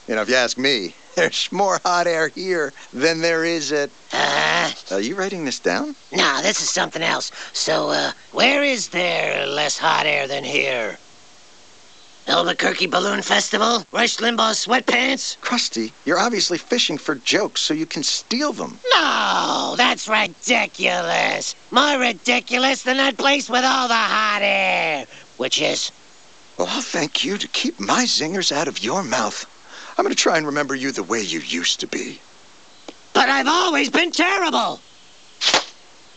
If you ask me, there's more hot air here than there is at... Are you writing this down? No, this is something else. So, where is there less hot air than here? Albuquerque Balloon Festival? Rush Limbaugh's sweatpants? Krusty, you're obviously fishing for jokes so you can steal them. No, that's ridiculous. More ridiculous than that place with all the hot air. Which is? Well, I'll thank you to keep my zingers out of your mouth. I'm going to try and remember you the way you used to be. But I've always been terrible.